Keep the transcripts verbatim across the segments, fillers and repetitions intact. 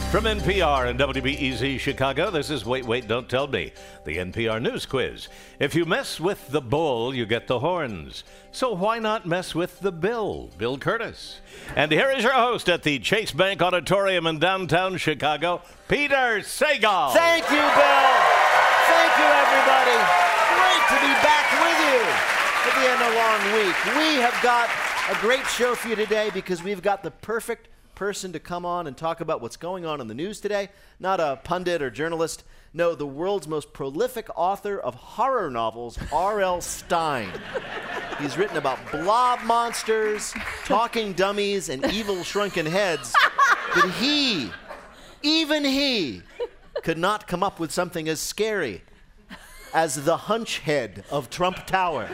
From N P R and W B E Z Chicago, this is Wait, Wait, Don't Tell Me, the N P R News Quiz. If you mess with the bull, you get the horns. So why not mess with the Bill, Bill Curtis? And here is your host at the Chase Bank Auditorium in downtown Chicago, Peter Sagal. Thank you, Bill. Thank you, everybody. Great to be back with you at the end of a long week. We have got a great show for you today because we've got the perfect person to come on and talk about what's going on in the news today. Not a pundit or journalist. No, the world's most prolific author of horror novels, R L Stine. He's written about blob monsters, talking dummies, and evil shrunken heads. But he, even he, could not come up with something as scary as the hunch head of Trump Tower.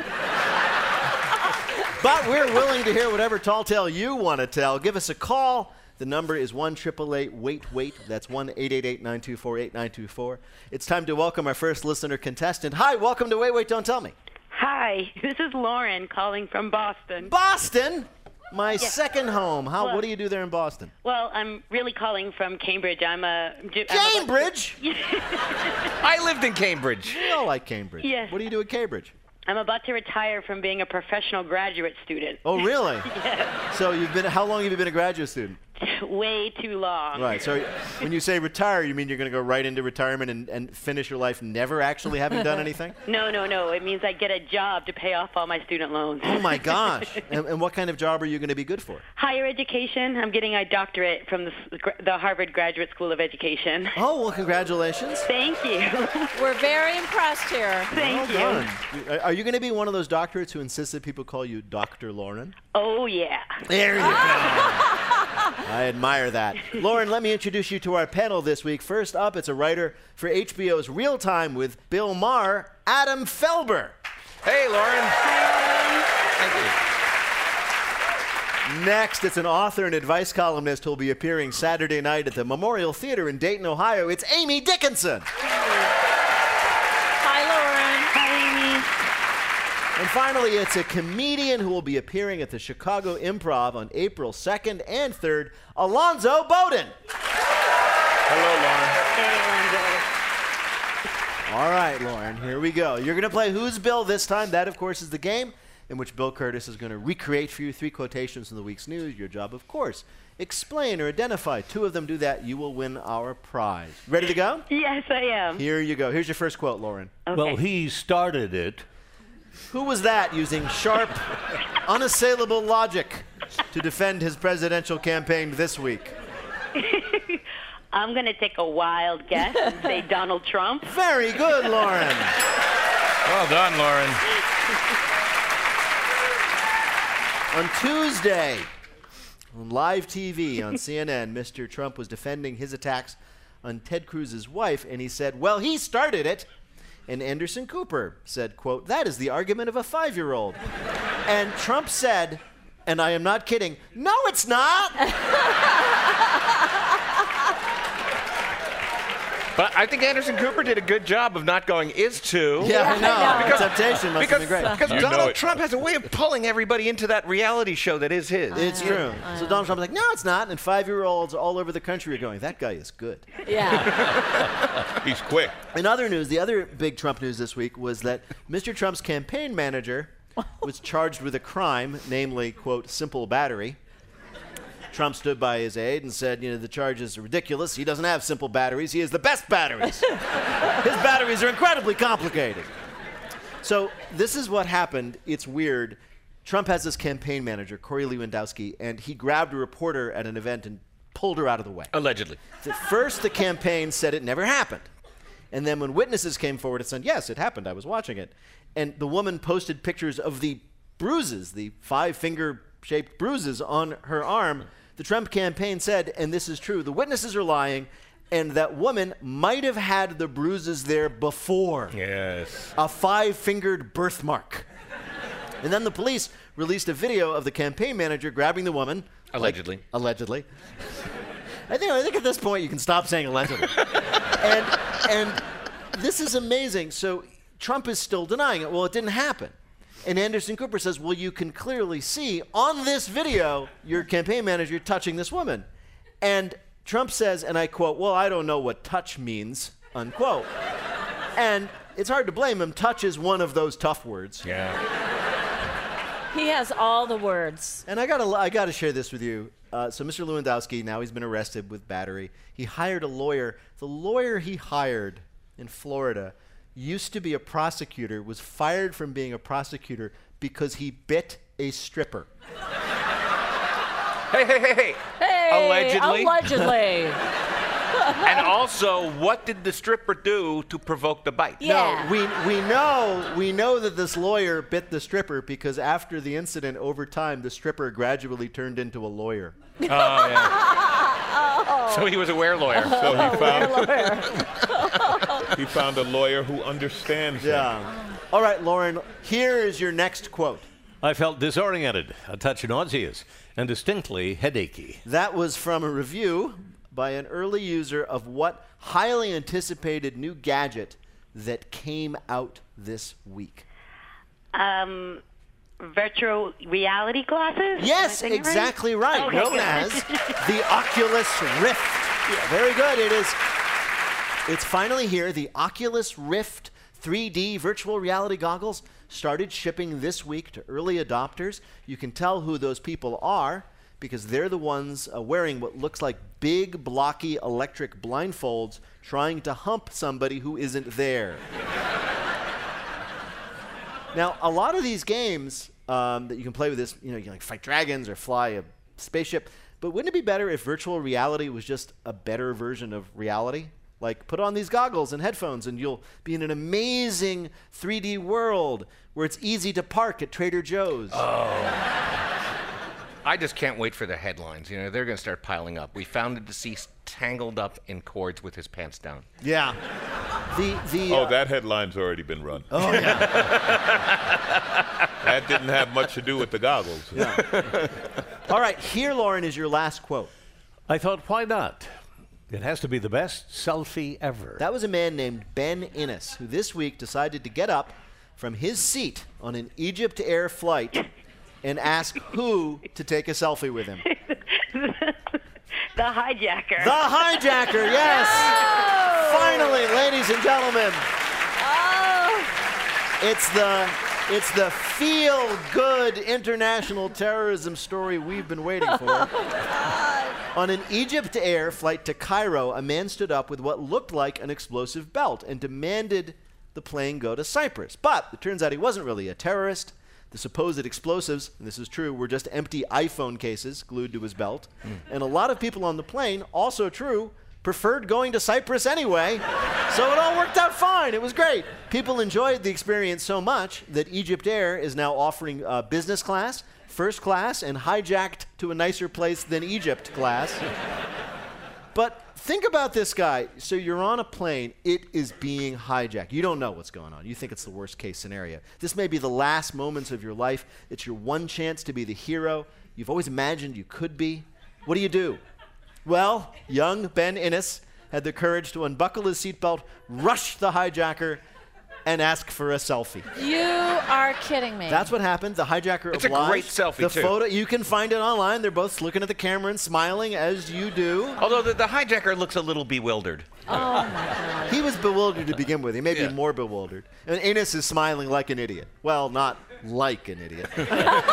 But we're willing to hear whatever tall tale you want to tell. Give us a call. The number is one eight eight eight wait wait. That's one eight eight eight nine two four eight nine two four. It's time to welcome our first listener contestant. Hi, welcome to Wait, Wait, Don't Tell Me. Hi, this is Lauren calling from Boston. Boston? My Yes. second home. How? Well- what do you do there in Boston? Well, I'm really calling from Cambridge. I'm a... I'm a- Cambridge? I lived in Cambridge. We all like Cambridge. Yes. What do you do at Cambridge? I'm about to retire from being a professional graduate student. Oh, really? Yes. So you've been, how long have you been a graduate student? Way too long. Right, so when you say retire, you mean you're going to go right into retirement and, and finish your life never actually having done anything? No, no, no. It means I get a job to pay off all my student loans. Oh, my gosh. And, and what kind of job are you going to be good for? Higher education. I'm getting a doctorate from the, s- gra- the Harvard Graduate School of Education. Oh, well, congratulations. Thank you. We're very impressed here. Thank you. Well done. Are you going to be one of those doctorates who insists that people call you Doctor Lauren? Oh, yeah. There you go. I admire that. Lauren, let me introduce you to our panel this week. First up, it's a writer for H B O's Real Time with Bill Maher, Adam Felber. Hey, Lauren. Thank Next, it's an author and advice columnist who will be appearing Saturday night at the Memorial Theater in Dayton, Ohio. It's Amy Dickinson. Hi, Lauren. Hi, Amy. And finally, it's a comedian who will be appearing at the Chicago Improv on April second and third, Alonzo Bowden. Hello, Lauren. Hey, Alonzo. All right, Lauren, here we go. You're going to play Who's Bill this time. That, of course, is the game in which Bill Curtis is going to recreate for you three quotations from the week's news. Your job, of course, explain or identify. Two of them do that. You will win our prize. Ready to go? Yes, I am. Here you go. Here's your first quote, Lauren. Okay. Well, he started it. Who was that using sharp, unassailable logic to defend his presidential campaign this week? I'm going to take a wild guess and say Donald Trump. Very good, Lauren. Well done, Lauren. On Tuesday, on live T V on C N N, Mister Trump was defending his attacks on Ted Cruz's wife, and he said, well, he started it. And Anderson Cooper said, quote, that is the argument of a five-year-old. And Trump said, and I am not kidding, no, it's not. But I think Anderson Cooper did a good job of not going is to. Yeah, I know. Because- The temptation must Because, have been great. because You know Donald it. Trump has a way of pulling everybody into that reality show that is his. It's true. So Donald Trump's like, no, it's not. And five-year-olds all over the country are going, that guy is good. Yeah. He's quick. In other news, the other big Trump news this week was that Mister Trump's campaign manager was charged with a crime, namely, quote, simple battery. Trump stood by his aide and said, you know, the charge is ridiculous. He doesn't have simple batteries. He has the best batteries. His batteries are incredibly complicated. So this is what happened. It's weird. Trump has this campaign manager, Corey Lewandowski, and he grabbed a reporter at an event and pulled her out of the way. Allegedly. At first, the campaign said it never happened. And then when witnesses came forward, it said, yes, it happened. I was watching it. And the woman posted pictures of the bruises, the five-finger-shaped bruises on her arm. The Trump campaign said, and this is true, the witnesses are lying, and that woman might have had the bruises there before. Yes. A five-fingered birthmark. And then the police released a video of the campaign manager grabbing the woman. Allegedly. Like, allegedly. I think, I think at this point you can stop saying allegedly. and, and this is amazing. So Trump is still denying it. Well, it didn't happen. And Anderson Cooper says, well, you can clearly see on this video your campaign manager touching this woman. And Trump says, and I quote, well, I don't know what touch means, unquote. And it's hard to blame him. Touch is one of those tough words. Yeah. He has all the words. And I gotta, I gotta share this with you. Uh, so Mister Lewandowski, now he's been arrested with battery. He hired a lawyer. The lawyer he hired in Florida used to be a prosecutor, was fired from being a prosecutor because he bit a stripper. Hey, hey, hey, hey. Hey, Allegedly. Allegedly. And also, what did the stripper do to provoke the bite? Yeah. No, we, we know we know that this lawyer bit the stripper because after the incident, over time, the stripper gradually turned into a lawyer. Oh, yeah. So he was a were lawyer. So he found, he found a lawyer who understands him. Yeah. All right, Lauren, here is your next quote. I felt disoriented, a touch nauseous, and distinctly headachy. That was from a review by an early user of what highly anticipated new gadget that came out this week. Um, virtual reality glasses? Yes, Am I saying it exactly right. Okay, Known good. as the Oculus Rift. Yeah, very good. It is. It's finally here. The Oculus Rift three D virtual reality goggles started shipping this week to early adopters. You can tell who those people are because they're the ones uh, wearing what looks like big, blocky electric blindfolds trying to hump somebody who isn't there. Now, a lot of these games um, that you can play with this, you know, you can like fight dragons or fly a spaceship, but wouldn't it be better if virtual reality was just a better version of reality? Like, put on these goggles and headphones and you'll be in an amazing three D world where it's easy to park at Trader Joe's. I just can't wait for the headlines. You know, they're going to start piling up. We found the deceased tangled up in cords with his pants down. Yeah. The, the, Oh, uh, that headline's already been run. Oh, yeah. That didn't have much to do with the goggles. Yeah. All right, here, Lauren, is your last quote. I thought, why not? It has to be the best selfie ever. That was a man named Ben Innes, who this week decided to get up from his seat on an Egypt Air flight and ask who to take a selfie with him. The hijacker. The hijacker, yes! Oh! Finally, ladies and gentlemen, Oh. it's the it's the feel-good international terrorism story we've been waiting for. On an Egypt Air flight to Cairo, a man stood up with what looked like an explosive belt and demanded the plane go to Cyprus. But it turns out he wasn't really a terrorist. The supposed explosives, and this is true, were just empty iPhone cases glued to his belt. Mm. And a lot of people on the plane, also true, preferred going to Cyprus anyway. So it all worked out fine. It was great. People enjoyed the experience so much that Egypt Air is now offering uh, business class, first class, and hijacked to a nicer place than Egypt class. But think about this guy. So you're on a plane. It is being hijacked. You don't know what's going on. You think it's the worst case scenario. This may be the last moments of your life. It's your one chance to be the hero you've always imagined you could be. What do you do? Well, young Ben Innes had the courage to unbuckle his seatbelt, rush the hijacker, and ask for a selfie. You are kidding me. That's what happened. The hijacker It's a obliged. great selfie, the too. Photo, you can find it online. They're both looking at the camera and smiling as you do. Although the, the hijacker looks a little bewildered. Oh, my God. He was bewildered to begin with. He may be Yeah. more bewildered. And Innes is smiling like an idiot. Well, not like an idiot. Well,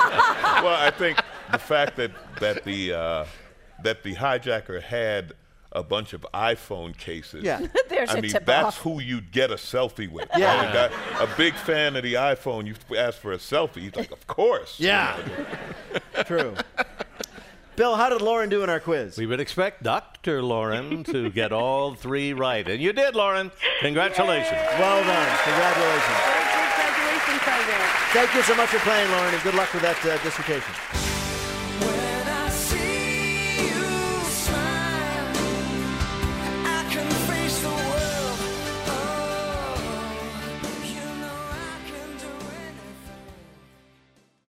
I think the fact that that the uh, that the hijacker had a bunch of iPhone cases. Yeah. There's I a mean, tip that's off. who you'd get a selfie with. Yeah. I mean, that- a big fan of the iPhone. You ask for a selfie. He's like, of course. Yeah. True. Bill, how did Lauren do in our quiz? We would expect Doctor Lauren to get all three right. And you did, Lauren. Congratulations. Well done. Congratulations. Great graduation present. Thank you so much for playing, Lauren, and good luck with that uh, dissertation.